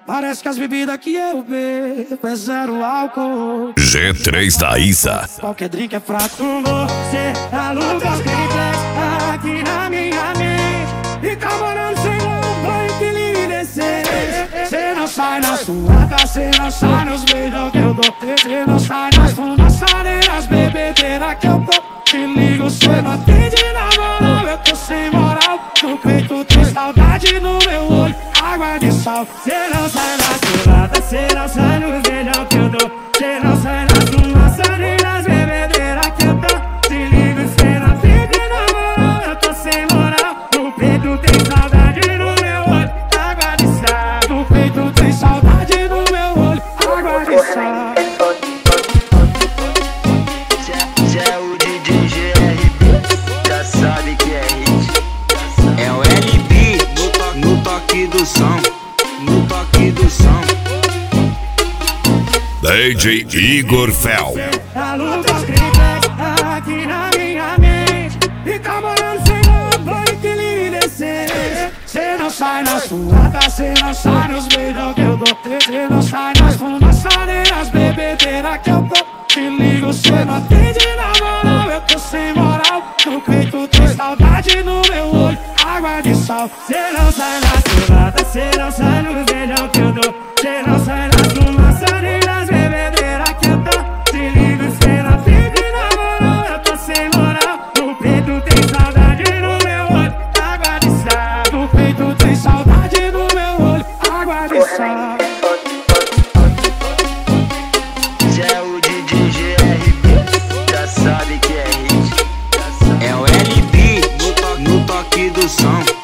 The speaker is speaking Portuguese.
Parece que as bebidas que eu bebo é zero álcool. G3 da Isa. Qualquer drink é fraco. Você aluga os triplex aqui na minha mente. Fica morando sem roupa e que descer. Cê não sai na suada, cê não sai nos beijos que eu dou. Cê não sai nas fumaçadeiras, bebedeiras que eu dou. Te ligo, cê não atende na moral, eu tô sem moral. No peito tem saudade no meu olho, água de sal. Cê não sai na suada, cê não sai nos beijos que eu dou. Cê não sai nas fumaçadeiras, bebedeiras que eu dou. Te ligo, cê não atende na moral, eu tô sem moral. No peito tem saudade no meu olho, água de sal. No peito tem saudade no meu olho, água de sal. Se é o DJ GR, já sabe que é hit. É o LB no toque do som, no toque do som. DJ Igor Fel. Aluga os triplex aqui na minha mente. Fica morando sem roupa e que lhe descer. Cê não sai na suada, cê não sai nos beijos que eu dou. Cê não sai nas fumaçadeiras, bebedeiras que eu dou. Te ligo, cê não atende na moral, eu tô sem moral. No peito tem saudade no meu olho, água de sal. Cê não sai na suada, cê não sai nos beijos que eu dou. Cê não sai nas fumaçadeiras, bebedeiras que eu dou. Te ligo, cê não atende na moral, eu tô sem moral. No peito tem saudade no meu olho, água de sal. No peito tem saudade no meu olho, água de sal. Se é o DJ GR, já sabe que é hit. É o LB no toque do som.